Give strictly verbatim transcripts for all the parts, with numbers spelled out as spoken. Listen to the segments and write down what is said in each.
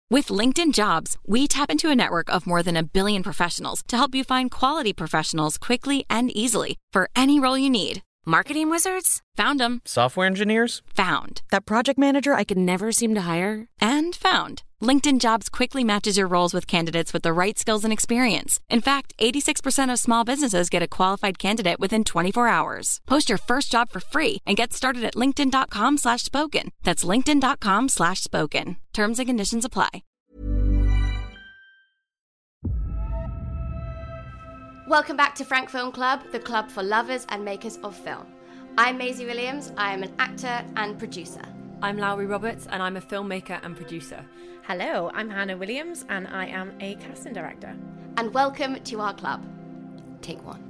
With LinkedIn Jobs, we tap into a network of more than a billion professionals to help you find quality professionals quickly and easily for any role you need. Marketing wizards? Found them. Software engineers? Found. That project manager I could never seem to hire? And found. LinkedIn Jobs quickly matches your roles with candidates with the right skills and experience. In fact, eighty-six percent of small businesses get a qualified candidate within twenty-four hours. Post your first job for free and get started at linkedin.com slash spoken. That's linkedin.com slash spoken. Terms and conditions apply. Welcome back to Frank Film Club, the club for lovers and makers of film. I'm Maisie Williams. I am an actor and producer. I'm Lowry Roberts, and I'm a filmmaker and producer. Hello, I'm Hannah Williams, and I am a casting director. And welcome to our club. Take one.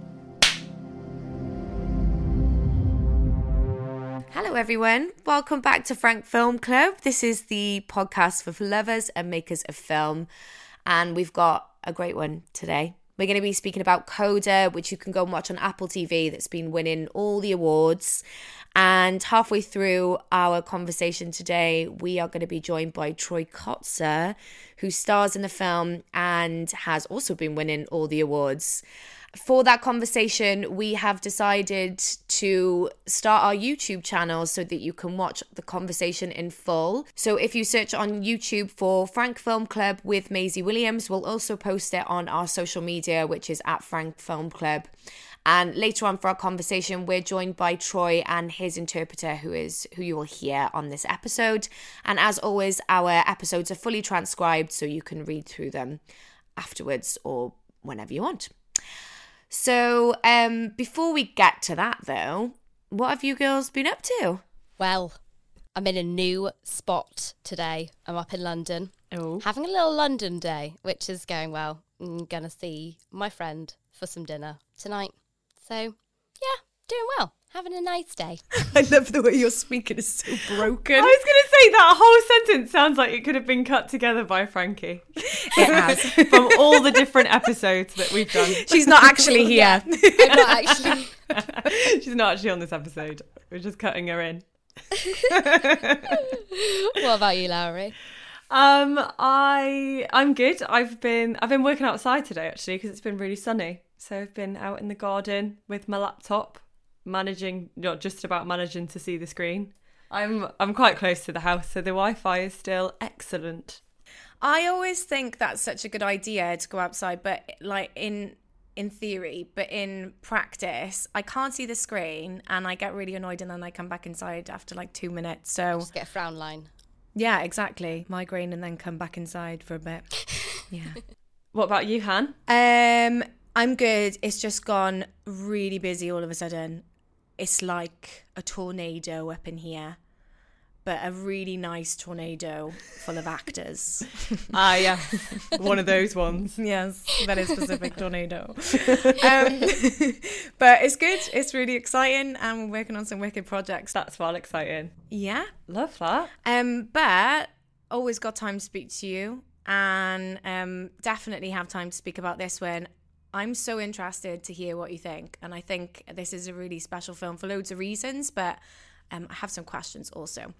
Hello, everyone. Welcome back to Frank Film Club. This is the podcast for lovers and makers of film, and we've got a great one today. We're going to be speaking about Coda, which you can go and watch on Apple T V, that's been winning all the awards. And halfway through our conversation today, we are going to be joined by Troy Kotsur, who stars in the film and has also been winning all the awards. For that conversation, we have decided to start our YouTube channel so that you can watch the conversation in full. So if you search on YouTube for Frank Film Club with Maisie Williams, we'll also post it on our social media, which is at Frank Film Club. And later on for our conversation, we're joined by Troy and his interpreter, who is who you will hear on this episode. And as always, our episodes are fully transcribed, so you can read through them afterwards or whenever you want. So um, before we get to that, though, what have you girls been up to? Well, I'm in a new spot today. I'm up in London, oh. having a little London day, which is going well. I'm going to see my friend for some dinner tonight. So, yeah, doing well. Having a nice day. I love the way you're speaking is so broken. I was going to say that whole sentence sounds like it could have been cut together by Frankie. It has. From all the different episodes that we've done. She's not actually here. I'm not actually. She's not actually on this episode. We're just cutting her in. What about you, Lowry? Um, I I'm good. I've been I've been working outside today actually because it's been really sunny. So I've been out in the garden with my laptop, managing not just about managing to see the screen. I'm I'm quite close to the house, so the Wi-Fi is still excellent. I always think that's such a good idea to go outside, but like in in theory, but in practice, I can't see the screen and I get really annoyed and then I come back inside after like two minutes. So Just get a frown line. Yeah, exactly. Migraine and then come back inside for a bit. Yeah. What about you, Han? Um, I'm good. It's just gone really busy all of a sudden. It's like a tornado up in here, but a really nice tornado full of actors. Ah, yeah. One of those ones. Yes, very specific tornado. Um, but it's good. It's really exciting, and we're working on some wicked projects. That's well exciting. Yeah. Love that. Um, but always got time to speak to you, and um, definitely have time to speak about this one. I'm so interested to hear what you think, and I think this is a really special film for loads of reasons, but um, I have some questions also.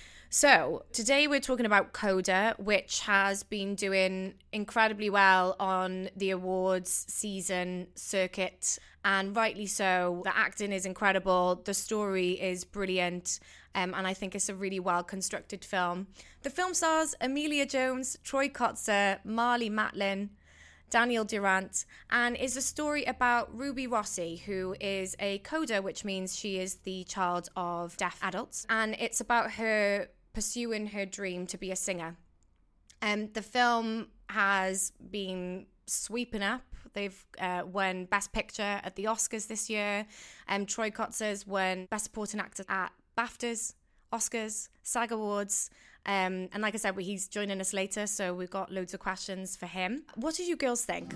So today we're talking about Coda, which has been doing incredibly well on the awards season circuit, and rightly so. The acting is incredible, the story is brilliant, um, and I think it's a really well-constructed film. The film stars Emilia Jones, Troy Kotsur, Marlee Matlin, Daniel Durant, and is a story about Ruby Rossi, who is a coda, which means she is the child of deaf adults, and it's about her pursuing her dream to be a singer. Um, the film has been sweeping up. They've uh, won Best Picture at the Oscars this year. Um, Troy Kotsur's won Best Supporting Actor at BAFTAs, Oscars, SAG Awards. Um, and like I said, he's joining us later, so we've got loads of questions for him. What did you girls think?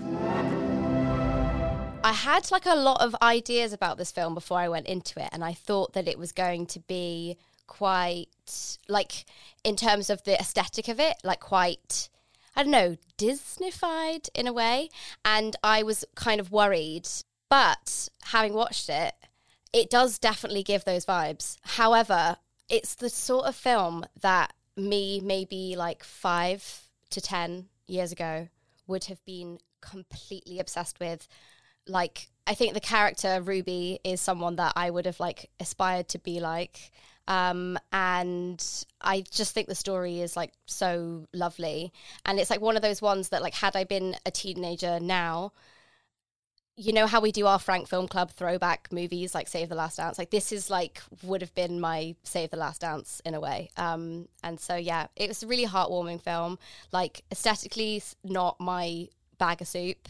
I had like a lot of ideas about this film before I went into it, and I thought that it was going to be quite, like, in terms of the aesthetic of it, like quite, I don't know, Disney-fied in a way. And I was kind of worried. But having watched it, it does definitely give those vibes. However, it's the sort of film that me maybe like five to ten years ago would have been completely obsessed with. Like, I think the character Ruby is someone that I would have like aspired to be like. Um, and I just think the story is like so lovely. And it's like one of those ones that like, had I been a teenager now, you know how we do our Frank Film Club throwback movies, like Save the Last Dance? Like this is like, would have been my Save the Last Dance in a way. Um, and so, yeah, it was a really heartwarming film. Like aesthetically, not my bag of soup,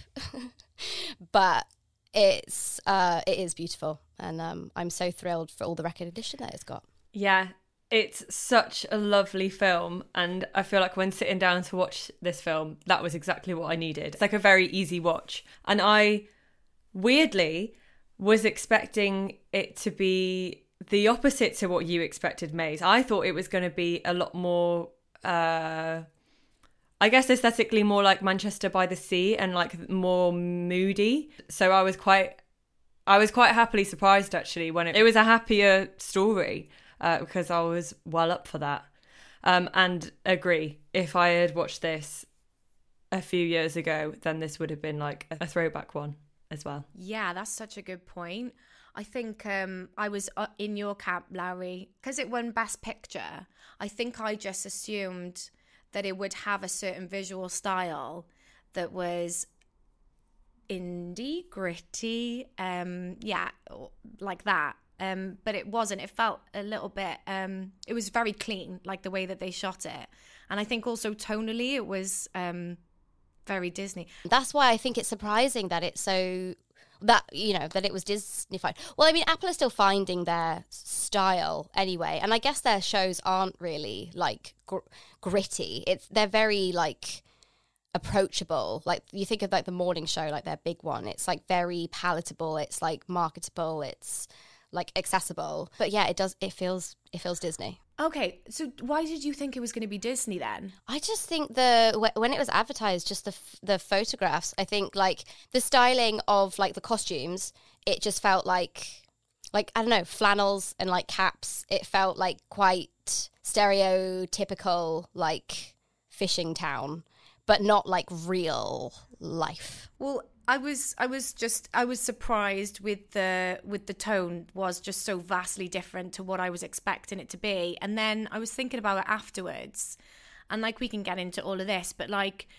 but it's, uh, it is beautiful. And um, I'm so thrilled for all the recognition that it's got. Yeah, it's such a lovely film, and I feel like when sitting down to watch this film, that was exactly what I needed. It's like a very easy watch, and I weirdly was expecting it to be the opposite to what you expected, Maze. I thought it was going to be a lot more, uh, I guess aesthetically more like Manchester by the Sea and like more moody. So I was quite, I was quite happily surprised actually when it, it was a happier story. Uh, because I was well up for that. Um, and agree, if I had watched this a few years ago, then this would have been like a throwback one as well. Yeah, that's such a good point. I think um, I was uh, in your camp, Larry, because it won Best Picture. I think I just assumed that it would have a certain visual style that was indie, gritty, um, yeah, like that. Um, but it wasn't. It felt a little bit, um, it was very clean, like the way that they shot it. And I think also tonally it was um, very Disney. That's why I think it's surprising that it's so, that, you know, that it was Disneyfied. Well, I mean, Apple are still finding their style anyway. And I guess their shows aren't really like gr- gritty. It's, they're very like approachable. Like you think of like the morning show, like their big one. It's like very palatable. It's like marketable. It's like accessible, but yeah, it does, it feels it feels Disney. Okay, so why did you think it was going to be Disney then? I just think the when it was advertised, just the the photographs, I think like the styling of like the costumes, it just felt like like I don't know, flannels and like caps. It felt like quite stereotypical like fishing town, but not like real life. Well, I was I was just I was surprised with the with the tone was just so vastly different to what I was expecting it to be. And then I was thinking about it afterwards, and like we can get into all of this, but like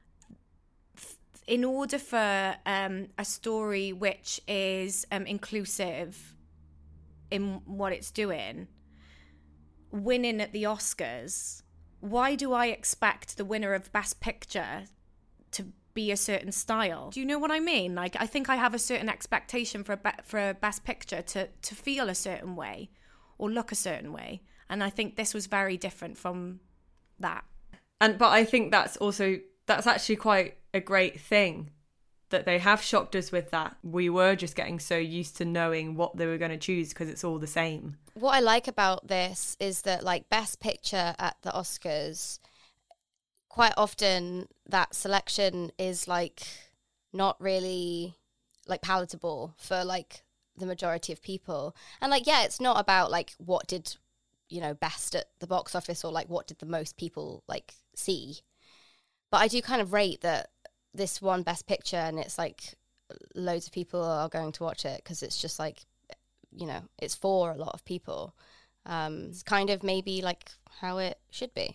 in order for um, a story which is um, inclusive in what it's doing, winning at the Oscars, why do I expect the winner of Best Picture to be a certain style? Do you know what I mean? Like, I think I have a certain expectation for a be- for a Best Picture to to feel a certain way or look a certain way, and I think this was very different from that. And but I think that's also that's actually quite a great thing that they have shocked us with that. We were just getting so used to knowing what they were going to choose because it's all the same. What I like about this is that like Best Picture at the Oscars, quite often that selection is like not really like palatable for like the majority of people. And like, yeah, it's not about like what did, you know, best at the box office or like what did the most people like see. But I do kind of rate that this won Best Picture and it's like loads of people are going to watch it because it's just like, you know, it's for a lot of people. Um, it's kind of maybe like how it should be.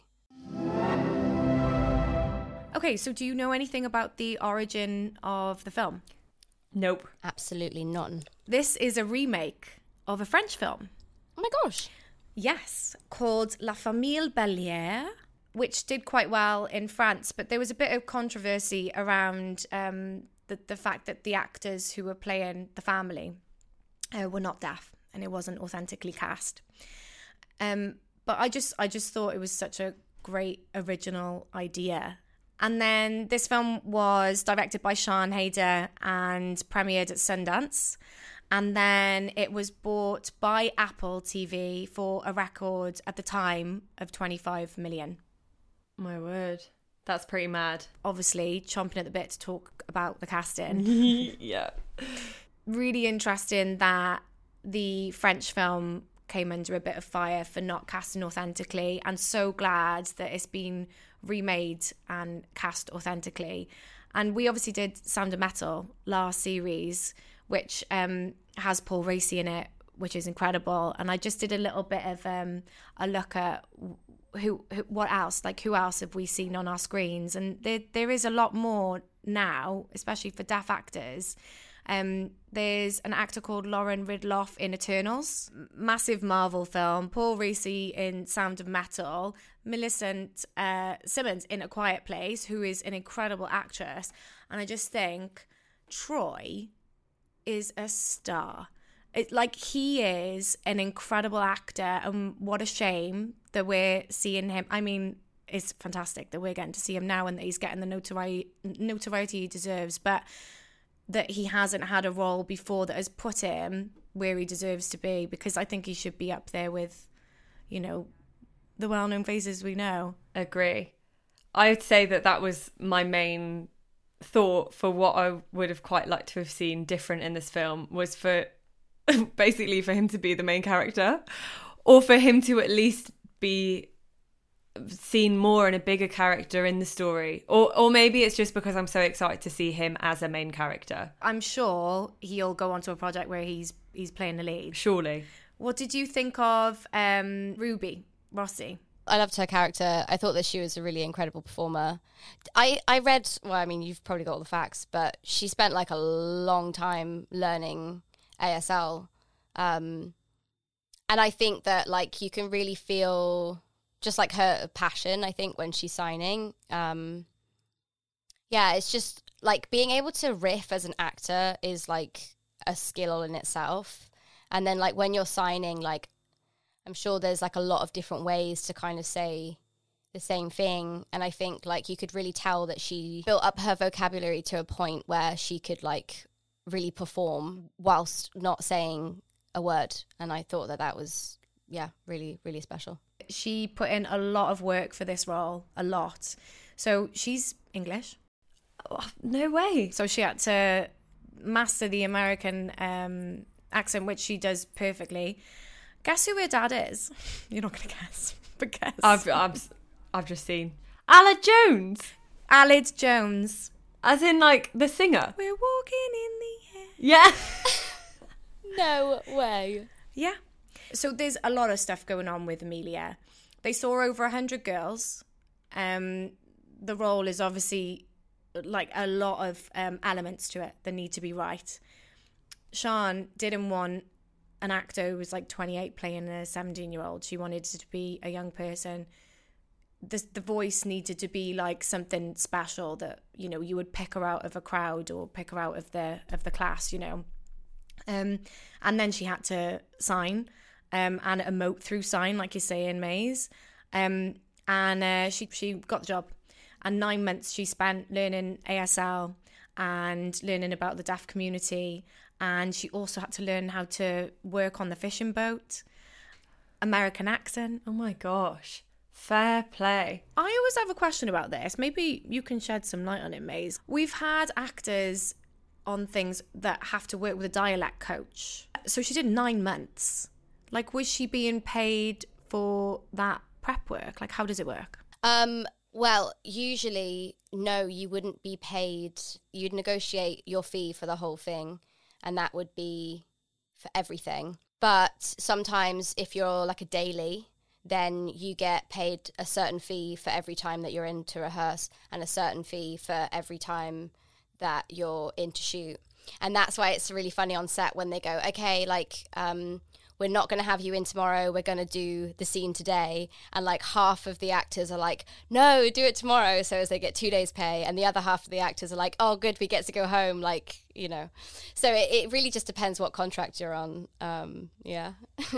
Okay, so do you know anything about the origin of the film? Nope. Absolutely none. This is a remake of a French film. Oh my gosh. Yes, called La Famille Bélier, which did quite well in France, but there was a bit of controversy around um, the, the fact that the actors who were playing the family uh, were not deaf and it wasn't authentically cast. Um, but I just, I just thought it was such a great original idea. And then this film was directed by Sian Heder and premiered at Sundance. And then it was bought by Apple T V for a record at the time of twenty-five million. My word. That's pretty mad. Obviously, chomping at the bit to talk about the casting. Yeah. Really interesting that the French film came under a bit of fire for not casting authentically, and so glad that it's been remade and cast authentically. And we obviously did Sound of Metal last series, which um, has Paul Raci in it, which is incredible. And I just did a little bit of um, a look at who, who, what else, like who else have we seen on our screens? And there, there is a lot more now, especially for deaf actors. Um, there's an actor called Lauren Ridloff in Eternals, massive Marvel film, Paul Raci in Sound of Metal, Millicent uh, Simmons in A Quiet Place, who is an incredible actress. And I just think Troy is a star. It, like, he is an incredible actor, and what a shame that we're seeing him. I mean, it's fantastic that we're getting to see him now and that he's getting the notoriety, notoriety he deserves, but that he hasn't had a role before that has put him where he deserves to be, because I think he should be up there with, you know, the well-known faces we know. Agree. I would say that that was my main thought for what I would have quite liked to have seen different in this film, was for basically for him to be the main character, or for him to at least be seen more in a bigger character in the story, or or maybe it's just because I'm so excited to see him as a main character. I'm sure he'll go on to a project where he's he's playing the lead. Surely. What did you think of um, Ruby Rossi? I loved her character. I thought that she was a really incredible performer. I, I read, well, I mean, you've probably got all the facts, but she spent like a long time learning A S L. Um, and I think that like you can really feel just like her passion, I think, when she's signing. Um, yeah, it's just like being able to riff as an actor is like a skill in itself. And then like when you're signing, like I'm sure there's like a lot of different ways to kind of say the same thing. And I think like you could really tell that she built up her vocabulary to a point where she could like really perform whilst not saying a word. And I thought that that was, yeah, really, really special. She put in a lot of work for this role, a lot. So she's English. Oh, no way. So she had to master the American um, accent, which she does perfectly. Guess who her dad is? You're not going to guess, but guess. I've, I've, I've just seen Aled Jones. Aled Jones. As in, like, the singer. We're walking in the air. Yeah. No way. Yeah. So there's a lot of stuff going on with Amelia. They saw over one hundred girls. Um, the role is obviously like a lot of um, elements to it that need to be right. Sian didn't want an actor who was like twenty-eight playing a seventeen-year-old. She wanted it to be a young person. The, the voice needed to be like something special that, you know, you would pick her out of a crowd or pick her out of the of the class, you know. Um, and then she had to sign. Um, and emote through sign, like you say in Maze. Um, and uh, she she got the job. And nine months she spent learning A S L and learning about the deaf community. And she also had to learn how to work on the fishing boat. American accent. Oh my gosh. Fair play. I always have a question about this. Maybe you can shed some light on it, Maze. We've had actors on things that have to work with a dialect coach. So she did nine months. Like, was she being paid for that prep work? Like, how does it work? Um, well, usually, no, you wouldn't be paid. You'd negotiate your fee for the whole thing, and that would be for everything. But sometimes if you're like a daily, then you get paid a certain fee for every time that you're in to rehearse and a certain fee for every time that you're in to shoot. And that's why it's really funny on set when they go, okay, like... um. we're not going to have you in tomorrow, we're going to do the scene today. And like half of the actors are like, no, do it tomorrow. So as they get two days pay. And the other half of the actors are like, oh, good, we get to go home. Like, you know, so it, it really just depends what contract you're on. Um, yeah.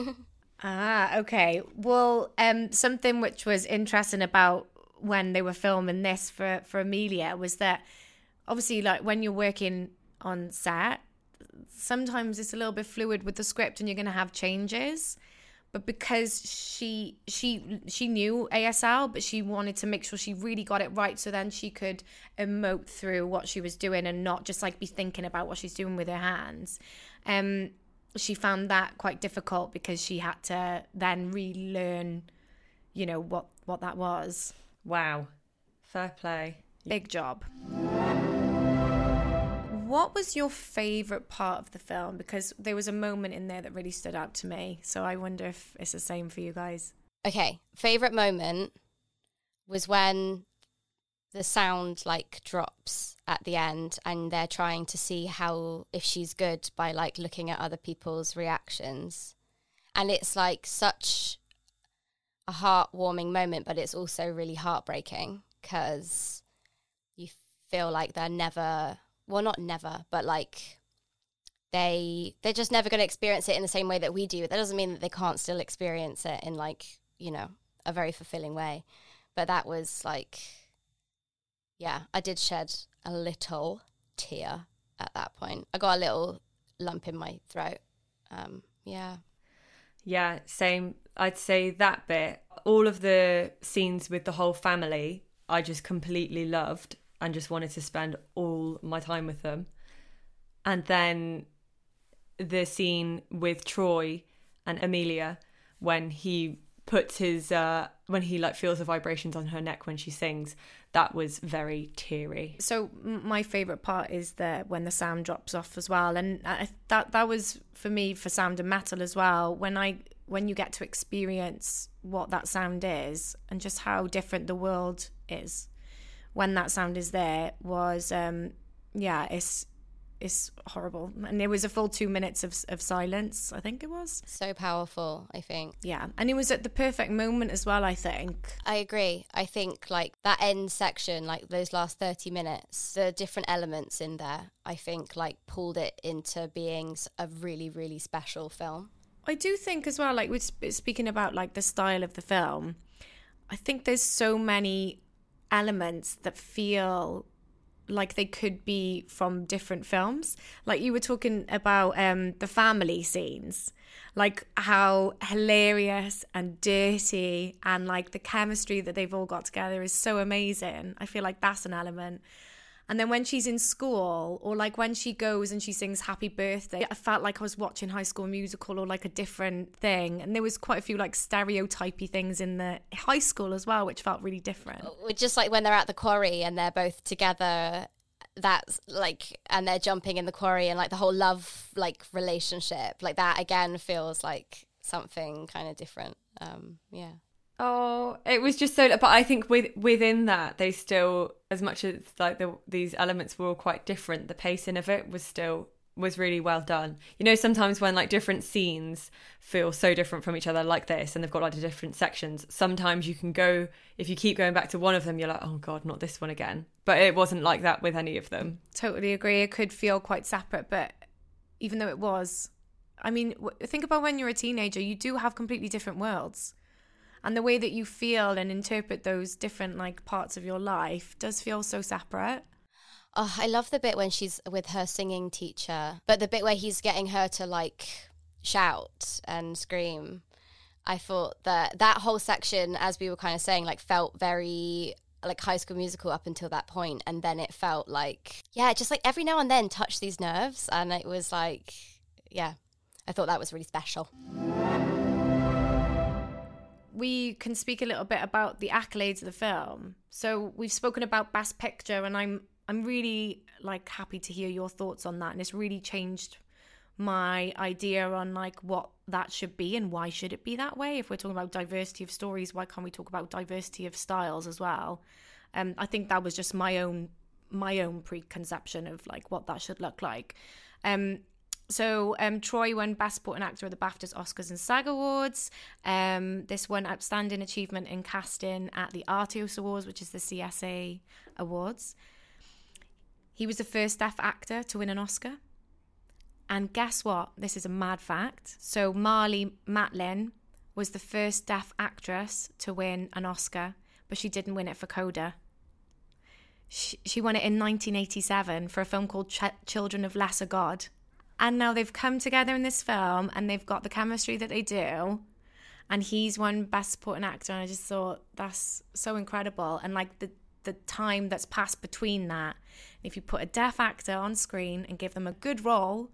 Ah, okay. Well, um, something which was interesting about when they were filming this for, for Amelia was that obviously like when you're working on set, sometimes it's a little bit fluid with the script and you're going to have changes, but because she she she knew A S L, but she wanted to make sure she really got it right, so then she could emote through what she was doing and not just like be thinking about what she's doing with her hands. Um she found that quite difficult because she had to then relearn, you know, what, what that was. Wow. Fair play. Big job. What was your favourite part of the film? Because there was a moment in there that really stood out to me. So I wonder if it's the same for you guys. Okay, favourite moment was when the sound like drops at the end and they're trying to see how, if she's good by like looking at other people's reactions. And it's like such a heartwarming moment, but it's also really heartbreaking because you feel like they're never, well, not never, but like they, they're just never going to experience it in the same way that we do. That doesn't mean that they can't still experience it in like, you know, a very fulfilling way. But that was like, yeah, I did shed a little tear at that point. I got a little lump in my throat. Um, yeah. Yeah, same. I'd say that bit. All of the scenes with the whole family, I just completely loved and just wanted to spend all my time with them. And then the scene with Troy and Amelia when he puts his, uh, when he like feels the vibrations on her neck when she sings, that was very teary. So my favourite part is the when the sound drops off as well. And I, that that was for me for Sound of Metal as well. When I when you get to experience what that sound is and just how different the world is when that sound is there was, um, yeah, it's it's horrible. And there was a full two minutes of of silence, I think it was. So powerful, I think. Yeah, and it was at the perfect moment as well, I think. I agree. I think like that end section, like those last thirty minutes, the different elements in there, I think like pulled it into being a really, really special film. I do think as well, like we're speaking about like the style of the film, I think there's so many elements that feel like they could be from different films. Like you were talking about um, the family scenes, like how hilarious and dirty and like the chemistry that they've all got together is so amazing. I feel like that's an element. And then when she's in school, or like when she goes and she sings Happy Birthday, I felt like I was watching High School Musical or like a different thing. And there was quite a few like stereotypy things in the high school as well, which felt really different. Just like when they're at the quarry and they're both together, that's like, and they're jumping in the quarry and like the whole love like relationship, like that again feels like something kind of different. Um, yeah. Oh, it was just so, but I think with within that, they still, as much as like the, these elements were all quite different, the pacing of it was still, was really well done. You know, sometimes when like different scenes feel so different from each other like this, and they've got like the different sections, sometimes you can go, if you keep going back to one of them, you're like, oh God, not this one again. But it wasn't like that with any of them. Totally agree. It could feel quite separate, but even though it was, I mean, think about when you're a teenager, you do have completely different worlds. And the way that you feel and interpret those different like parts of your life does feel so separate. Oh, I love the bit when she's with her singing teacher, but the bit where he's getting her to like shout and scream. I thought that that whole section, as we were kind of saying, like felt very like High School Musical up until that point, and then it felt like, yeah, just like every now and then touched these nerves, and it was like, yeah, I thought that was really special. We can speak a little bit about the accolades of the film. So we've spoken about Best Picture, and I'm I'm really like happy to hear your thoughts on that. And it's really changed my idea on like what that should be and why should it be that way. If we're talking about diversity of stories, why can't we talk about diversity of styles as well? Um, I think that was just my own my own preconception of like what that should look like. Um, So um, Troy won Best Supporting Actor at the BAFTAs, Oscars and SAG Awards. Um, this won Outstanding Achievement in Casting at the Artios Awards, which is the C S A Awards. He was the first deaf actor to win an Oscar. And guess what? This is a mad fact. So Marlee Matlin was the first deaf actress to win an Oscar, but she didn't win it for Coda. She, she won it in nineteen eighty-seven for a film called Ch- Children of Lesser God. And now they've come together in this film and they've got the chemistry that they do. And he's won Best Supporting Actor. And I just thought that's so incredible. And like the, the time that's passed between that. If you put a deaf actor on screen and give them a good role,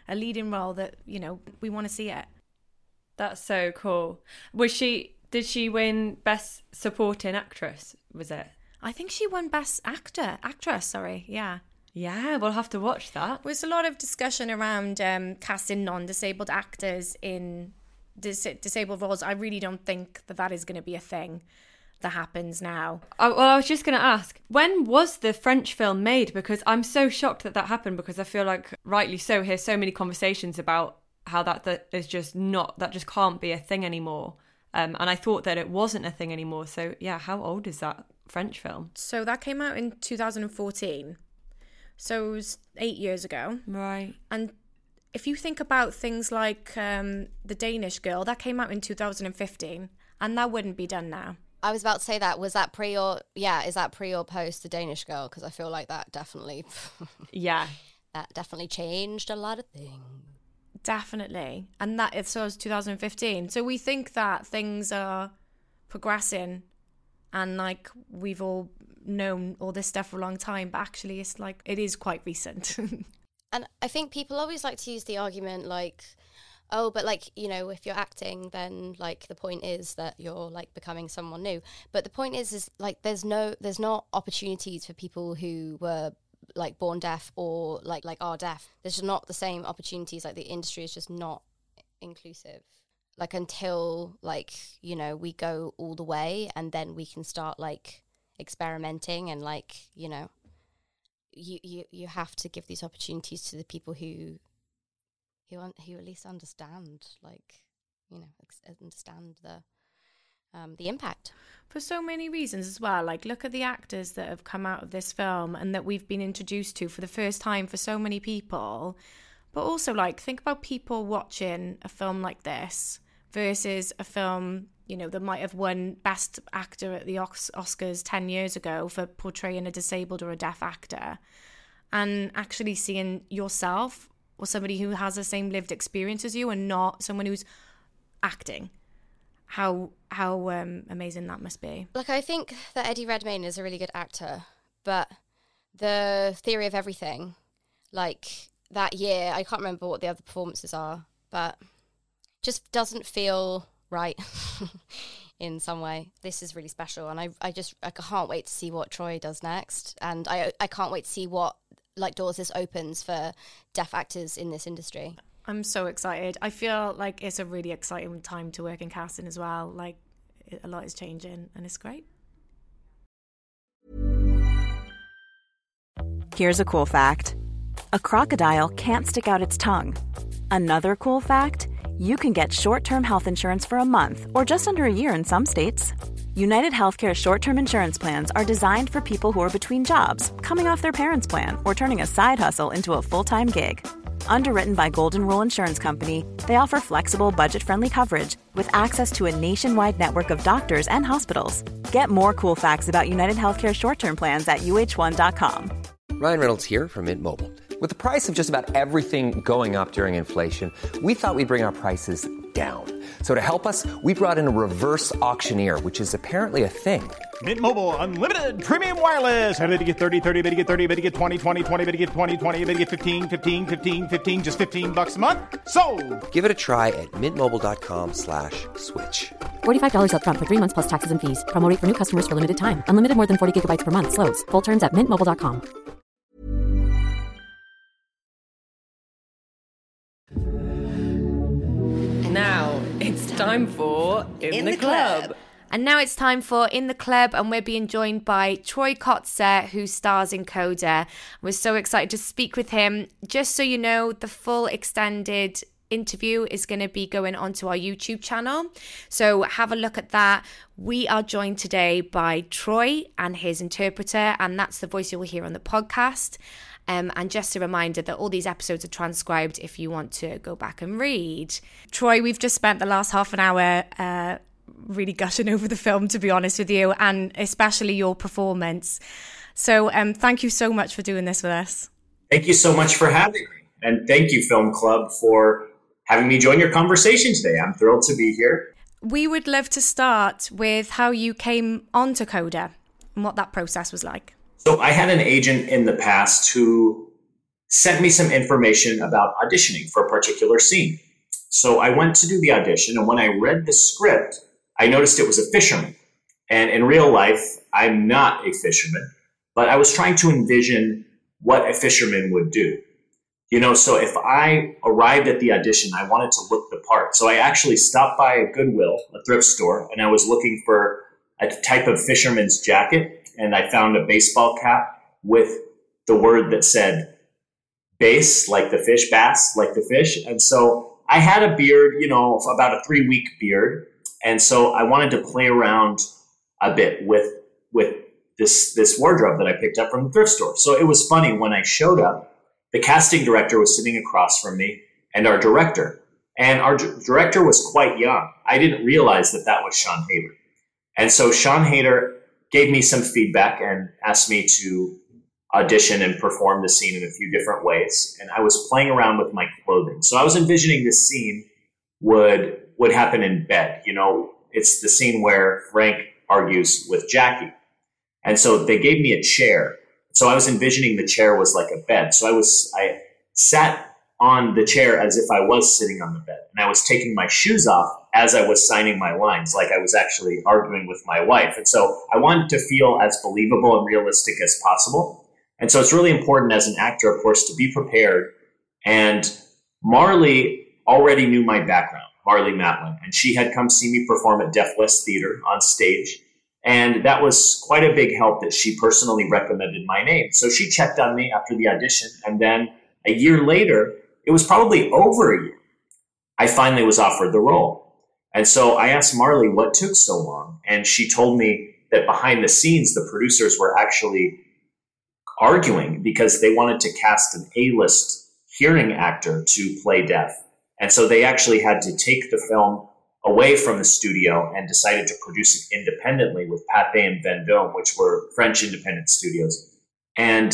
a leading role that, you know, we want to see it. That's so cool. Was she, did she win Best Supporting Actress, was it? I think she won Best Actor, Actress, sorry, yeah. Yeah, we'll have to watch that. There's a lot of discussion around um, casting non-disabled actors in dis- disabled roles. I really don't think that that is going to be a thing that happens now. Oh, well, I was just going to ask, when was the French film made? Because I'm so shocked that that happened, because I feel like, rightly so, hear so many conversations about how that, that is just not, that just can't be a thing anymore. Um, and I thought that it wasn't a thing anymore. So, yeah, how old is that French film? So that came out in two thousand fourteen. So it was eight years ago. Right. And if you think about things like um, The Danish Girl, that came out in two thousand fifteen, and that wouldn't be done now. I was about to say that. Was that pre or, yeah, is that pre or post The Danish Girl? Because I feel like that definitely, yeah, that definitely changed a lot of things. Definitely. And that, so it was two thousand fifteen. So we think that things are progressing and like we've all known all this stuff for a long time, but actually it's like, it is quite recent. And I think people always like to use the argument like, oh, but like, you know, if you're acting, then like the point is that you're like becoming someone new. But the point is, is like there's no, there's not opportunities for people who were like born deaf or like like are deaf. There's just not the same opportunities. Like the industry is just not inclusive. Like until like, you know, we go all the way and then we can start like experimenting and like, you know, you you, you have to give these opportunities to the people who who un- who at least understand, like, you know, ex- understand the um, the impact. For so many reasons as well. Like, look at the actors that have come out of this film and that we've been introduced to for the first time for so many people. But also, like, think about people watching a film like this versus a film, you know, that might have won Best Actor at the Os- Oscars ten years ago for portraying a disabled or a deaf actor, and actually seeing yourself or somebody who has the same lived experience as you and not someone who's acting. How how um, amazing that must be. Like, I think that Eddie Redmayne is a really good actor, but the Theory of Everything, like, that year, I can't remember what the other performances are, but just doesn't feel right in some way. This is really special, and I I just I can't wait to see what Troy does next, and I I can't wait to see what like doors this opens for deaf actors in this industry. I'm so excited. I feel like it's a really exciting time to work in casting as well. Like, a lot is changing and it's great. Here's a cool fact. A crocodile can't stick out its tongue. Another cool fact, you can get short-term health insurance for a month or just under a year in some states. United Healthcare short-term insurance plans are designed for people who are between jobs, coming off their parents' plan, or turning a side hustle into a full-time gig. Underwritten by Golden Rule Insurance Company, they offer flexible, budget-friendly coverage with access to a nationwide network of doctors and hospitals. Get more cool facts about United Healthcare short-term plans at U H one dot com. Ryan Reynolds here from Mint Mobile. With the price of just about everything going up during inflation, we thought we'd bring our prices down. So to help us, we brought in a reverse auctioneer, which is apparently a thing. Mint Mobile Unlimited Premium Wireless. How to get thirty, thirty, how to get thirty, how to get twenty, twenty, twenty, how to get twenty, twenty, how to get fifteen, fifteen, fifteen, fifteen, just fifteen bucks a month? Sold! Give it a try at mintmobile.com slash switch. forty-five dollars up front for three months plus taxes and fees. Promo rate for new customers for limited time. Unlimited more than forty gigabytes per month. Slows full terms at mint mobile dot com. Now it's time for In, in the, the Club. Club. And now it's time for In the Club, and we're being joined by Troy Kotsur, who stars in Coda. We're so excited to speak with him. Just so you know, the full extended interview is going to be going onto our YouTube channel. So have a look at that. We are joined today by Troy and his interpreter, and that's the voice you will hear on the podcast. Um, and just a reminder that all these episodes are transcribed if you want to go back and read. Troy, we've just spent the last half an hour uh, really gushing over the film, to be honest with you, and especially your performance. So um, thank you so much for doing this with us. Thank you so much for having me. And thank you, Film Club, for having me join your conversation today. I'm thrilled to be here. We would love to start with how you came onto Coda and what that process was like. So I had an agent in the past who sent me some information about auditioning for a particular scene. So I went to do the audition, and when I read the script, I noticed it was a fisherman. And in real life, I'm not a fisherman, but I was trying to envision what a fisherman would do. You know, so if I arrived at the audition, I wanted to look the part. So I actually stopped by a Goodwill, a thrift store, and I was looking for a type of fisherman's jacket, and I found a baseball cap with the word that said bass, like the fish, bass, like the fish. And so I had a beard, you know, about a three-week beard, and so I wanted to play around a bit with with this this wardrobe that I picked up from the thrift store. So it was funny when I showed up. The casting director was sitting across from me, and our director. And our d- director was quite young. I didn't realize that that was Sean Hayter. And so Sean Hayter gave me some feedback and asked me to audition and perform the scene in a few different ways. And I was playing around with my clothing. So I was envisioning this scene would would happen in bed. You know, it's the scene where Frank argues with Jackie. And so they gave me a chair. So I was envisioning the chair was like a bed. So I was, I sat on the chair as if I was sitting on the bed. And I was taking my shoes off as I was signing my lines, like I was actually arguing with my wife. And so I wanted to feel as believable and realistic as possible. And so it's really important as an actor, of course, to be prepared. And Marlee already knew my background, Marlee Matlin, and she had come see me perform at Deaf West Theater on stage. And that was quite a big help that she personally recommended my name. So she checked on me after the audition. And then a year later, it was probably over a year, I finally was offered the role. And so I asked Marlee what took so long. And she told me that behind the scenes, the producers were actually arguing because they wanted to cast an A-list hearing actor to play deaf. And so they actually had to take the film away from the studio and decided to produce it independently with Pathé and Vendôme, which were French independent studios. And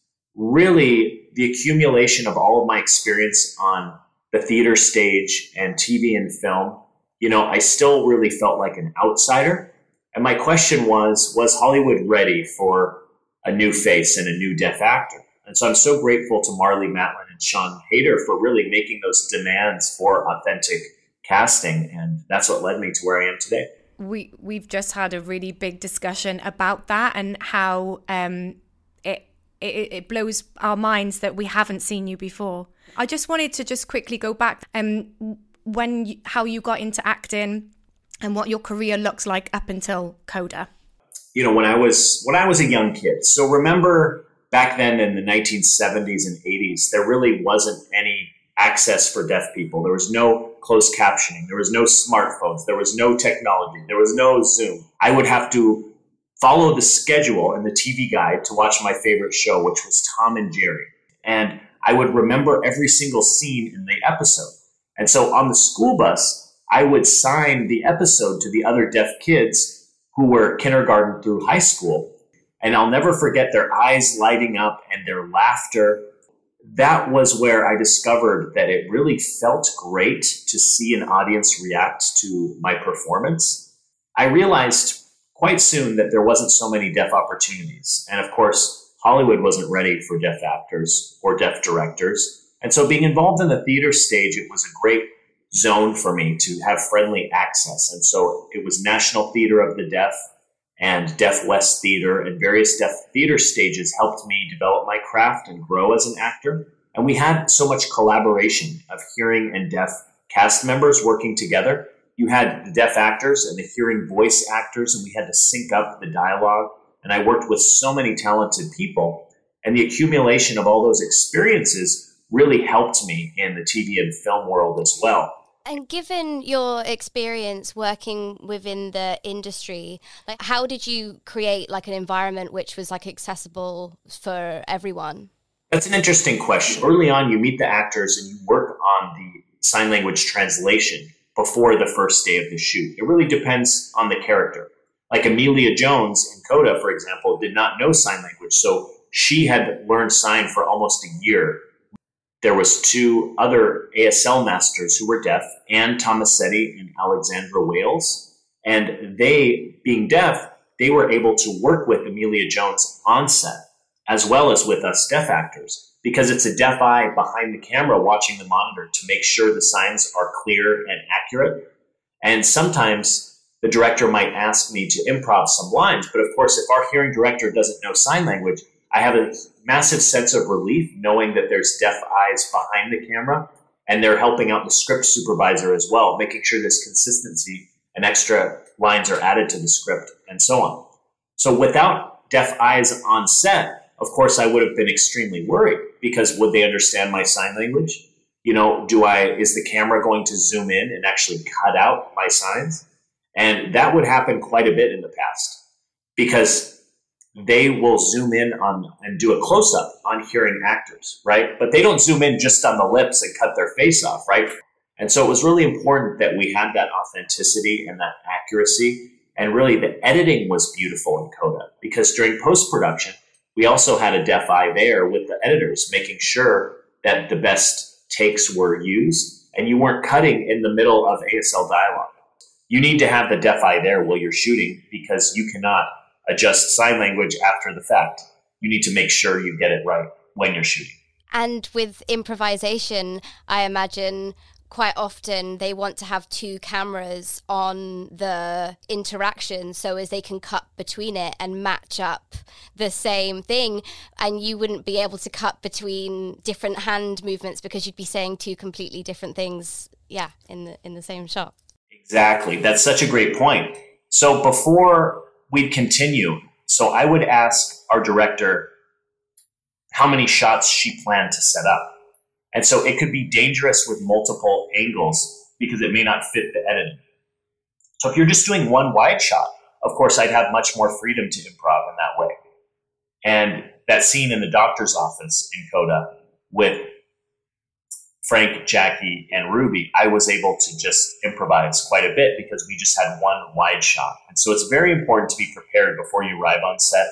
really, the accumulation of all of my experience on the theater stage and T V and film, you know, I still really felt like an outsider. And my question was, was Hollywood ready for a new face and a new deaf actor? And so I'm so grateful to Marlee Matlin and Sean Hayter for really making those demands for authentic casting, and that's what led me to where I am today. We we've just had a really big discussion about that and how um, it, it it blows our minds that we haven't seen you before. I just wanted to just quickly go back um when you, how you got into acting and what your career looks like up until Coda. You know, when I was when I was a young kid. So remember back then in the nineteen seventies and eighties, there really wasn't any access for deaf people. There was no closed captioning. There was no smartphones. There was no technology. There was no Zoom. I would have to follow the schedule and the T V guide to watch my favorite show, which was Tom and Jerry. And I would remember every single scene in the episode. And so on the school bus, I would sign the episode to the other deaf kids who were kindergarten through high school. And I'll never forget their eyes lighting up and their laughter. That was where I discovered that it really felt great to see an audience react to my performance. I realized quite soon that there wasn't so many deaf opportunities. And of course, Hollywood wasn't ready for deaf actors or deaf directors. And so being involved in the theater stage, it was a great zone for me to have friendly access. And so it was National Theater of the Deaf and Deaf West Theater, and various deaf theater stages helped me develop my craft and grow as an actor. And we had so much collaboration of hearing and deaf cast members working together. You had the deaf actors and the hearing voice actors, and we had to sync up the dialogue. And I worked with so many talented people. And the accumulation of all those experiences really helped me in the T V and film world as well. And given your experience working within the industry, like how did you create like an environment which was like accessible for everyone? That's an interesting question. Early on, you meet the actors and you work on the sign language translation before the first day of the shoot. It really depends on the character. Like Emilia Jones in Coda, for example, did not know sign language, so she had learned sign for almost a year. There was two other A S L masters who were deaf, Anne Tomasetti and Alexandra Wales. And they, being deaf, they were able to work with Emilia Jones on set as well as with us deaf actors, because it's a deaf eye behind the camera watching the monitor to make sure the signs are clear and accurate. And sometimes the director might ask me to improv some lines, but of course, if our hearing director doesn't know sign language, I have a massive sense of relief knowing that there's deaf eyes behind the camera, and they're helping out the script supervisor as well, making sure there's consistency and extra lines are added to the script and so on. So without deaf eyes on set, of course, I would have been extremely worried, because would they understand my sign language? You know, do I, is the camera going to zoom in and actually cut out my signs? And that would happen quite a bit in the past, because they will zoom in on and do a close-up on hearing actors, right? But they don't zoom in just on the lips and cut their face off, right? And so it was really important that we had that authenticity and that accuracy. And really the editing was beautiful in Coda, because during post-production, we also had a deaf eye there with the editors, making sure that the best takes were used and you weren't cutting in the middle of A S L dialogue. You need to have the deaf eye there while you're shooting, because you cannot adjust sign language after the fact. You need to make sure you get it right when you're shooting. And with improvisation, I imagine quite often they want to have two cameras on the interaction so as they can cut between it and match up the same thing. And you wouldn't be able to cut between different hand movements because you'd be saying two completely different things, yeah, in the in the same shot. Exactly. That's such a great point. So before we'd continue, so I would ask our director how many shots she planned to set up. And so it could be dangerous with multiple angles because it may not fit the editing. So if you're just doing one wide shot, of course, I'd have much more freedom to improv in that way. And that scene in the doctor's office in Coda with Frank, Jackie, and Ruby, I was able to just improvise quite a bit because we just had one wide shot. And so it's very important to be prepared before you arrive on set.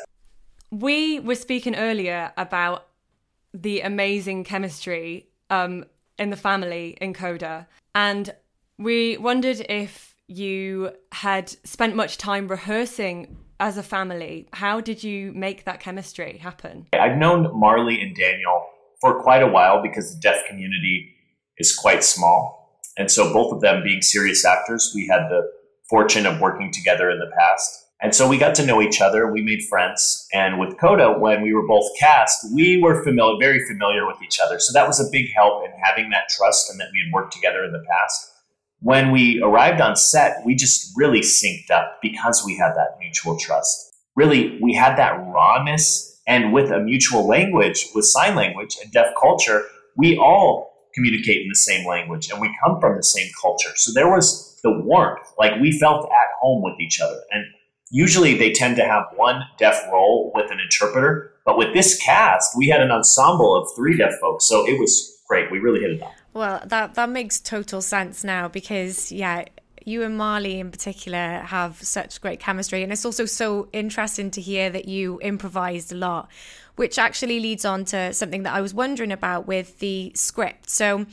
We were speaking earlier about the amazing chemistry um, in the family in Coda. And we wondered if you had spent much time rehearsing as a family. How did you make that chemistry happen? I've known Marley and Daniel for quite a while because the deaf community is quite small. And so both of them being serious actors, we had the fortune of working together in the past. And so we got to know each other, we made friends. And with Coda, when we were both cast, we were familiar, very familiar with each other. So that was a big help in having that trust and that we had worked together in the past. When we arrived on set, we just really synced up because we had that mutual trust. Really, we had that rawness, and with a mutual language, with sign language and deaf culture, we all communicate in the same language and we come from the same culture. So there was the warmth, like we felt at home with each other. And usually they tend to have one deaf role with an interpreter, but with this cast, we had an ensemble of three deaf folks. So it was great. We really hit it off. Well, that, that makes total sense now because, yeah, you and Marley in particular have such great chemistry. And it's also so interesting to hear that you improvised a lot, which actually leads on to something that I was wondering about with the script. So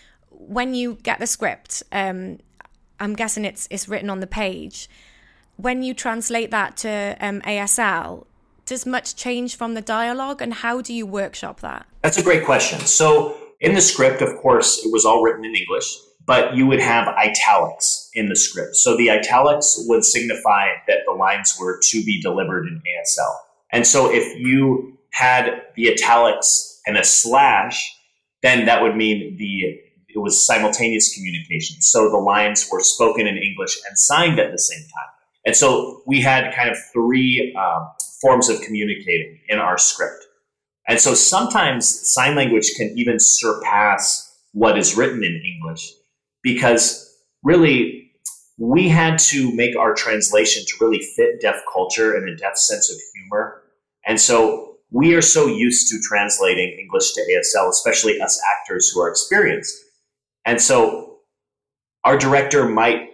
when you get the script, um, I'm guessing it's it's written on the page. When you translate that to um, A S L, does much change from the dialogue, and how do you workshop that? That's a great question. So in the script, of course, it was all written in English, but you would have italics in the script. So the italics would signify that the lines were to be delivered in A S L. And so if you had the italics and a slash, then that would mean the it was simultaneous communication. So the lines were spoken in English and signed at the same time. And so we had kind of three um, forms of communicating in our script. And so sometimes sign language can even surpass what is written in English, because really we had to make our translation to really fit deaf culture and a deaf sense of humor. And so we are so used to translating English to A S L, especially us actors who are experienced. And so our director might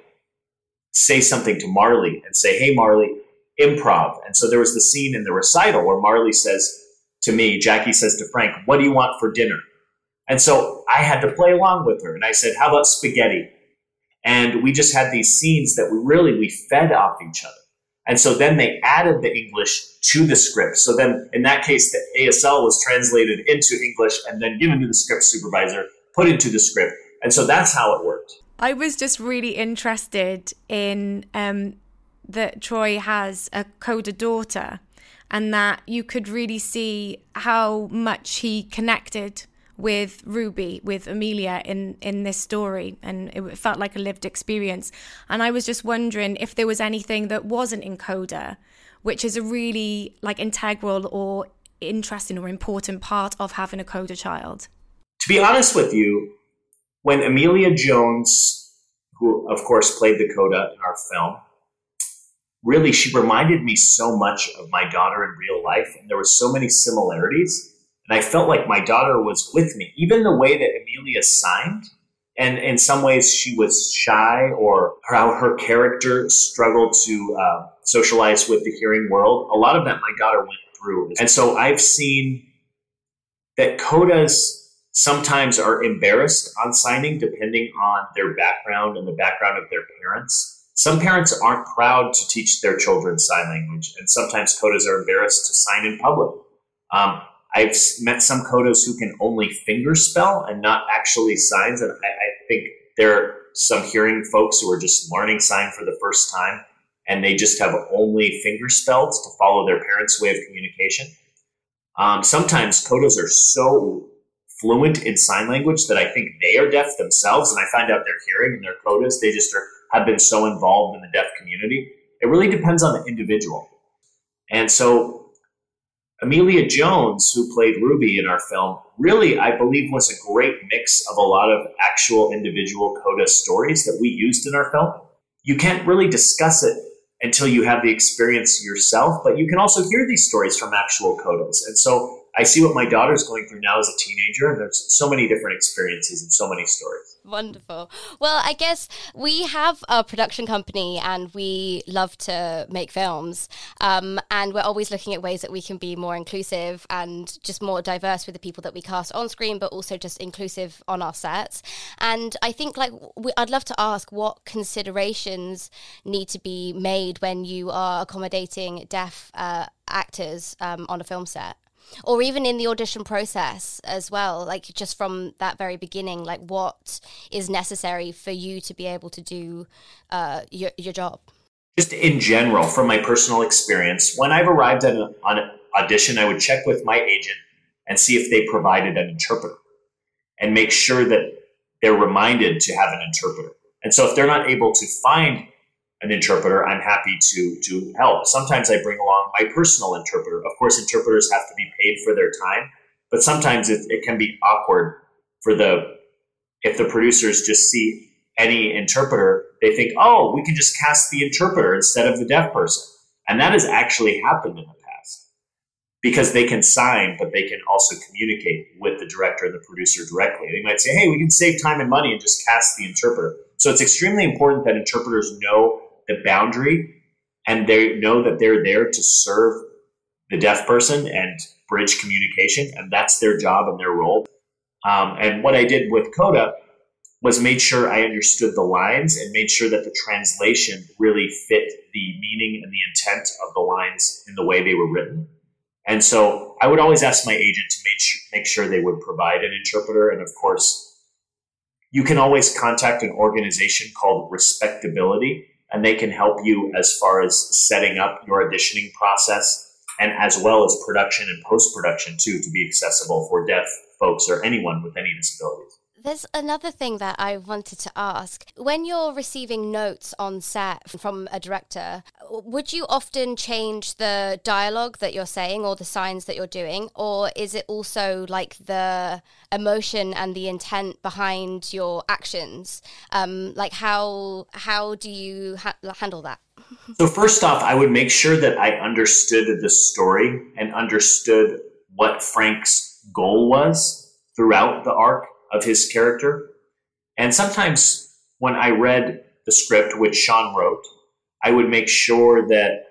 say something to Marley and say, hey, Marley, improv. And so there was the scene in the recital where Marley says to me, Jackie says to Frank, what do you want for dinner? And so I had to play along with her. And I said, how about spaghetti? And we just had these scenes that we really, we fed off each other. And so then they added the English to the script. So then in that case, the A S L was translated into English and then given to the script supervisor, put into the script. And so that's how it worked. I was just really interested in um, that Troy has a coder daughter, and that you could really see how much he connected with Ruby, with Amelia in, in this story. And it felt like a lived experience. And I was just wondering if there was anything that wasn't in Coda, which is a really like integral or interesting or important part of having a Coda child. To be honest with you, when Amelia Jones, who of course played the Coda in our film, really, she reminded me so much of my daughter in real life. And there were so many similarities. And I felt like my daughter was with me. Even the way that Amelia signed, and in some ways she was shy, or how her character struggled to uh, socialize with the hearing world, a lot of that my daughter went through. And so I've seen that codas sometimes are embarrassed on signing depending on their background and the background of their parents. Some parents aren't proud to teach their children sign language, and sometimes codas are embarrassed to sign in public. Um, I've met some codas who can only finger spell and not actually signs, and I, I think there are some hearing folks who are just learning sign for the first time, and they just have only finger spells to follow their parents' way of communication. Um, sometimes codas are so fluent in sign language that I think they are deaf themselves, and I find out they're hearing and they're codas. They just are, have been so involved in the deaf community. It really depends on the individual. And so Amelia Jones, who played Ruby in our film, really, I believe, was a great mix of a lot of actual individual coda stories that we used in our film. You can't really discuss it until you have the experience yourself, but you can also hear these stories from actual codas. And so I see what my daughter's going through now as a teenager, and there's so many different experiences and so many stories. Wonderful. Well, I guess we have a production company and we love to make films, um, and we're always looking at ways that we can be more inclusive and just more diverse with the people that we cast on screen, but also just inclusive on our sets. And I think like we, I'd love to ask what considerations need to be made when you are accommodating deaf uh, actors um, on a film set. Or even in the audition process as well, like just from that very beginning, like what is necessary for you to be able to do uh, your your job? Just in general, from my personal experience, when I've arrived at an, on an audition, I would check with my agent and see if they provided an interpreter and make sure that they're reminded to have an interpreter. And so if they're not able to find an interpreter, I'm happy to to help. Sometimes I bring along my personal interpreter. Of course, interpreters have to be paid for their time, but sometimes it, it can be awkward for the, if the producers just see any interpreter, they think, oh, we can just cast the interpreter instead of the deaf person. And that has actually happened in the past because they can sign, but they can also communicate with the director and the producer directly. They might say, hey, we can save time and money and just cast the interpreter. So it's extremely important that interpreters know the boundary and they know that they're there to serve the deaf person and bridge communication, and that's their job and their role. Um, and what I did with Coda was made sure I understood the lines and made sure that the translation really fit the meaning and the intent of the lines in the way they were written. And so I would always ask my agent to make sure, make sure they would provide an interpreter. And of course, you can always contact an organization called Respectability, and they can help you as far as setting up your auditioning process, and as well as production and post-production too, to be accessible for deaf folks or anyone with any disabilities. There's another thing that I wanted to ask. When you're receiving notes on set from a director, would you often change the dialogue that you're saying or the signs that you're doing? Or is it also like the emotion and the intent behind your actions? Um, like how how do you ha- handle that? So first off, I would make sure that I understood the story and understood what Frank's goal was throughout the arc of his character. And sometimes when I read the script, which Sean wrote, I would make sure that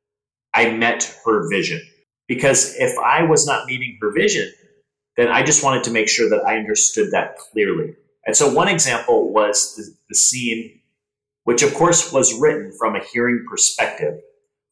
I met her vision. Because if I was not meeting her vision, then I just wanted to make sure that I understood that clearly. And so one example was the, the scene, which of course was written from a hearing perspective.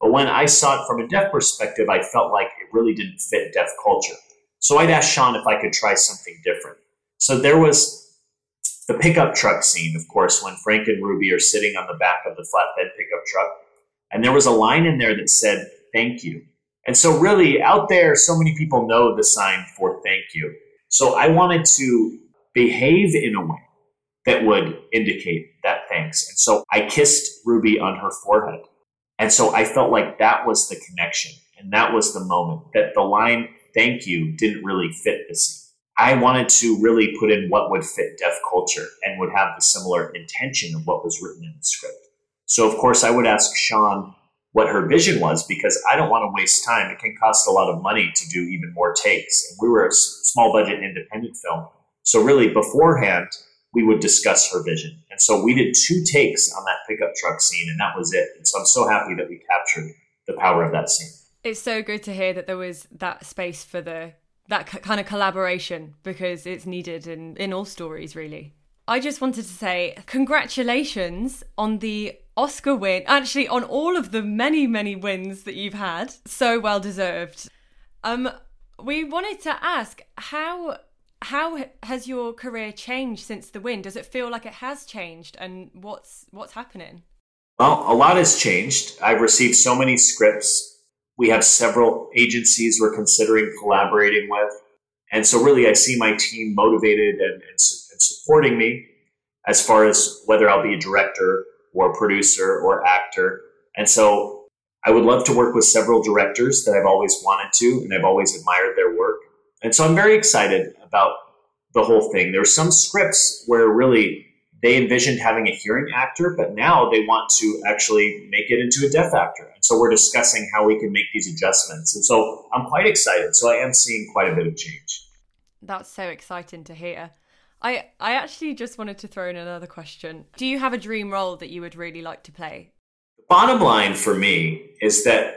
But when I saw it from a deaf perspective, I felt like it really didn't fit deaf culture. So I'd asked Sean if I could try something different. So there was the pickup truck scene, of course, when Frank and Ruby are sitting on the back of the flatbed pickup truck. And there was a line in there that said, "Thank you." And so really out there, so many people know the sign for thank you. So I wanted to behave in a way that would indicate that thanks. And so I kissed Ruby on her forehead. And so I felt like that was the connection. And that was the moment that the line, "thank you," didn't really fit the scene. I wanted to really put in what would fit deaf culture and would have the similar intention of what was written in the script. So of course I would ask Sean what her vision was, because I don't want to waste time. It can cost a lot of money to do even more takes. And we were a small budget independent film. So really beforehand, we would discuss her vision. And so we did two takes on that pickup truck scene, and that was it. And so I'm so happy that we captured the power of that scene. It's so good to hear that there was that space for the that c- kind of collaboration, because it's needed in, in all stories, really. I just wanted to say congratulations on the Oscar win, actually on all of the many, many wins that you've had. So well deserved. Um, we wanted to ask, how how has your career changed since the win? Does it feel like it has changed, and what's what's happening? Well, a lot has changed. I've received so many scripts. We have several agencies we're considering collaborating with. And so really I see my team motivated and, and, and supporting me as far as whether I'll be a director or producer or actor. And so I would love to work with several directors that I've always wanted to, and I've always admired their work. And so I'm very excited about the whole thing. There are some scripts where really they envisioned having a hearing actor, but now they want to actually make it into a deaf actor. And so we're discussing how we can make these adjustments. And so I'm quite excited. So I am seeing quite a bit of change. That's so exciting to hear. I, I actually just wanted to throw in another question. Do you have a dream role that you would really like to play? The bottom line for me is that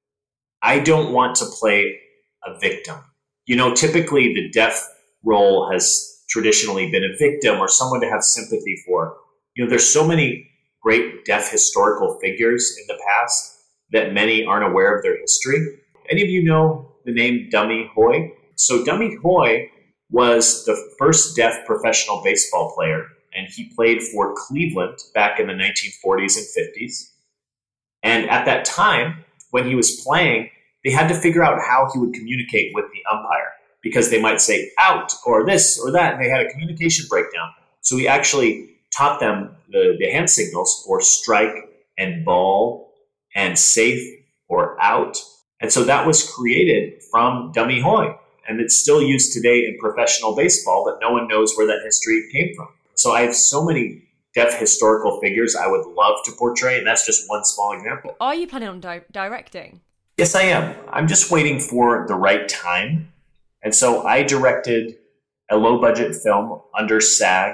I don't want to play a victim. You know, typically the deaf role has traditionally been a victim or someone to have sympathy for. You know, there's so many great deaf historical figures in the past that many aren't aware of their history. Any of you know the name Dummy Hoy? So Dummy Hoy was the first deaf professional baseball player, and he played for Cleveland back in the nineteen forties and fifties. And at that time, when he was playing, they had to figure out how he would communicate with the umpire, because they might say out or this or that, and they had a communication breakdown. So we actually taught them the, the hand signals for strike and ball and safe or out. And so that was created from Dummy Hoy. And it's still used today in professional baseball, but no one knows where that history came from. So I have so many deaf historical figures I would love to portray, and that's just one small example. Are you planning on di- directing? Yes, I am. I'm just waiting for the right time. And so I directed a low-budget film under SAG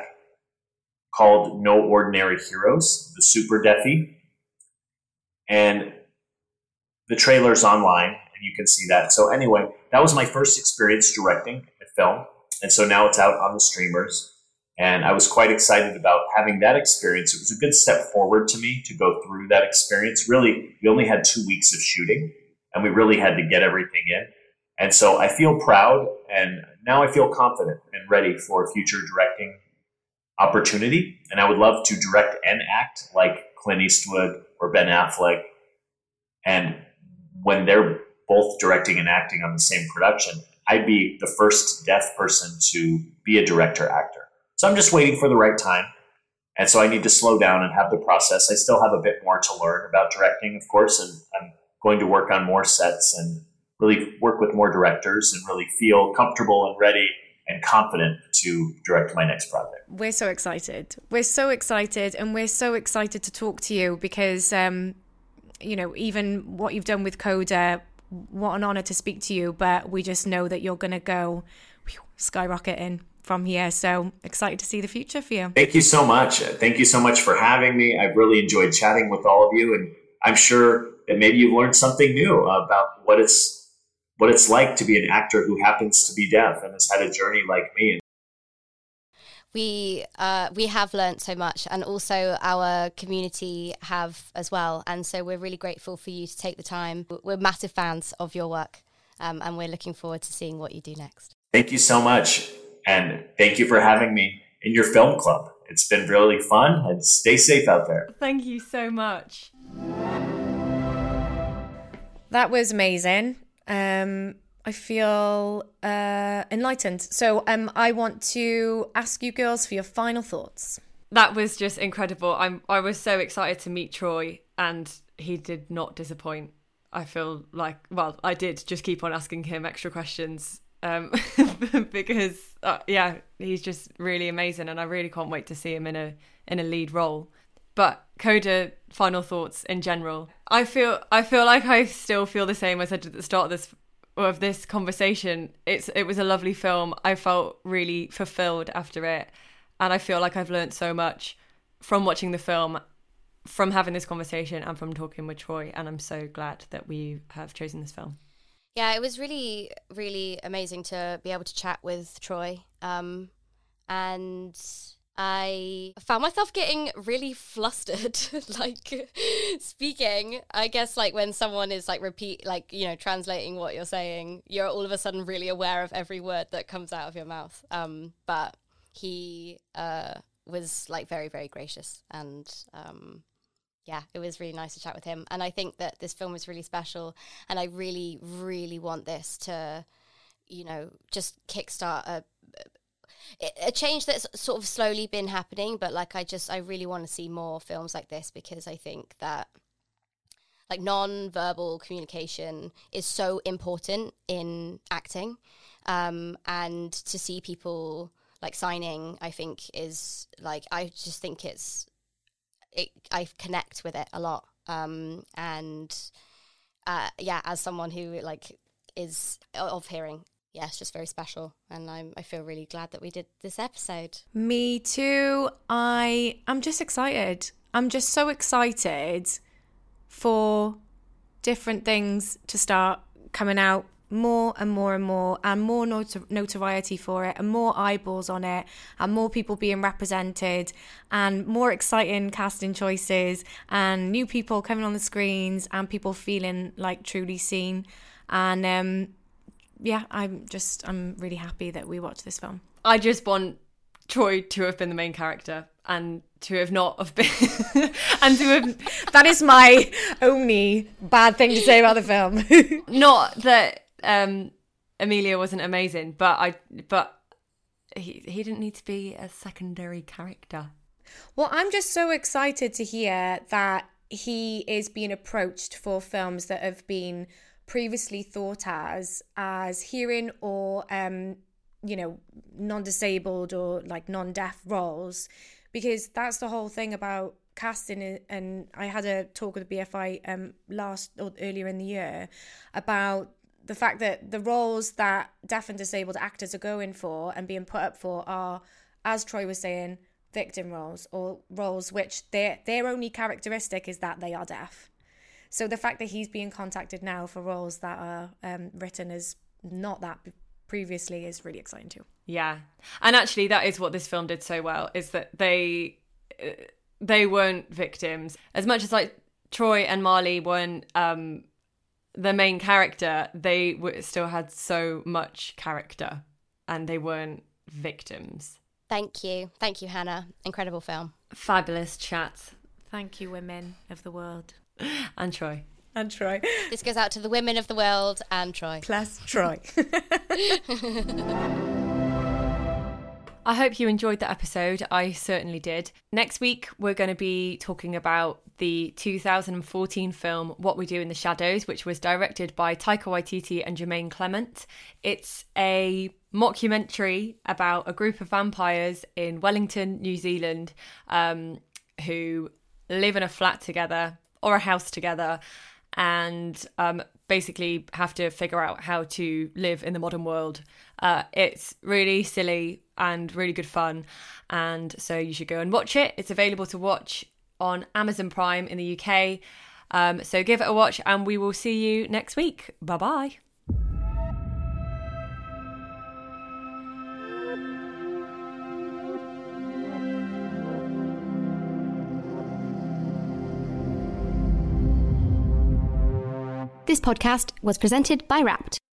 called No Ordinary Heroes, The Super Deafy. And the trailer's online, and you can see that. So anyway, that was my first experience directing a film. And so now it's out on the streamers. And I was quite excited about having that experience. It was a good step forward to me to go through that experience. Really, we only had two weeks of shooting, and we really had to get everything in. And so I feel proud, and now I feel confident and ready for a future directing opportunity. And I would love to direct and act like Clint Eastwood or Ben Affleck. And when they're both directing and acting on the same production, I'd be the first deaf person to be a director-actor. So I'm just waiting for the right time. And so I need to slow down and have the process. I still have a bit more to learn about directing, of course, and I'm going to work on more sets and really work with more directors and really feel comfortable and ready and confident to direct my next project. We're so excited. We're so excited, and we're so excited to talk to you because, um, you know, even what you've done with Coda, what an honor to speak to you, but we just know that you're going to go whew, skyrocketing from here. So excited to see the future for you. Thank you so much. Thank you so much for having me. I've really enjoyed chatting with all of you, and I'm sure that maybe you've learned something new about what it's what it's like to be an actor who happens to be deaf and has had a journey like me. We uh, we have learnt so much, and also our community have as well. And so we're really grateful for you to take the time. We're massive fans of your work, um, and we're looking forward to seeing what you do next. Thank you so much. And thank you for having me in your film club. It's been really fun, and stay safe out there. Thank you so much. That was amazing. Um, I feel uh, enlightened. So um, I want to ask you girls for your final thoughts. That was just incredible. I'm I was so excited to meet Troy, and he did not disappoint. I feel like, well, I did just keep on asking him extra questions um, because, uh, yeah, he's just really amazing, and I really can't wait to see him in a in a lead role. But Coda, final thoughts in general. I feel I feel like I still feel the same as I did at the start of this of this conversation. It's it was a lovely film. I felt really fulfilled after it, and I feel like I've learned so much from watching the film, from having this conversation, and from talking with Troy, and I'm so glad that we have chosen this film. Yeah, it was really, really amazing to be able to chat with Troy, um, and I found myself getting really flustered, like speaking. I guess like when someone is like repeat, like, you know, translating what you're saying, you're all of a sudden really aware of every word that comes out of your mouth. Um, but he uh, was like very, very gracious, and um, yeah, it was really nice to chat with him. And I think that this film was really special, and I really, really want this to, you know, just kickstart a a change that's sort of slowly been happening. But like, I just, I really want to see more films like this, because I think that like non-verbal communication is so important in acting. Um, and to see people like signing, I think is like, I just think it's, it, I connect with it a lot. Um, and uh, yeah, as someone who like is of hearing, yeah, it's just very special, and I'm, I feel really glad that we did this episode. Me too. I I'm just excited. I'm just so excited for different things to start coming out more and more and more, and more notor- notoriety for it, and more eyeballs on it, and more people being represented, and more exciting casting choices, and new people coming on the screens, and people feeling like truly seen. And um yeah, I'm just, I'm really happy that we watched this film. I just want Troy to have been the main character, and to have not have been, and to have... That is my only bad thing to say about the film. Not that um, Emilia wasn't amazing, but I, but he he didn't need to be a secondary character. Well, I'm just so excited to hear that he is being approached for films that have been previously thought as as hearing or um you know non-disabled or like non-deaf roles, because that's the whole thing about casting. And I had a talk with the B F I um last or earlier in the year about the fact that the roles that deaf and disabled actors are going for and being put up for are, as Troy was saying, victim roles, or roles which their their only characteristic is that they are deaf. So the fact that he's being contacted now for roles that are um, written as not that previously is really exciting too. Yeah. And actually that is what this film did so well, is that they uh, they weren't victims. As much as like Troy and Marley weren't um, the main character, they w- still had so much character, and they weren't victims. Thank you. Thank you, Hannah. Incredible film. Fabulous chat. Thank you, women of the world. And Troy. And Troy. This goes out to the women of the world and Troy. Plus Troy. I hope you enjoyed that episode. I certainly did. Next week, we're going to be talking about the two thousand fourteen film What We Do in the Shadows, which was directed by Taika Waititi and Jermaine Clement. It's a mockumentary about a group of vampires in Wellington, New Zealand, um, who live in a flat together, or a house together, and um, basically have to figure out how to live in the modern world. Uh, it's really silly and really good fun, and so you should go and watch it. It's available to watch on Amazon Prime in the U K, um, so give it a watch, and we will see you next week. Bye bye. This podcast was presented by Wrapped.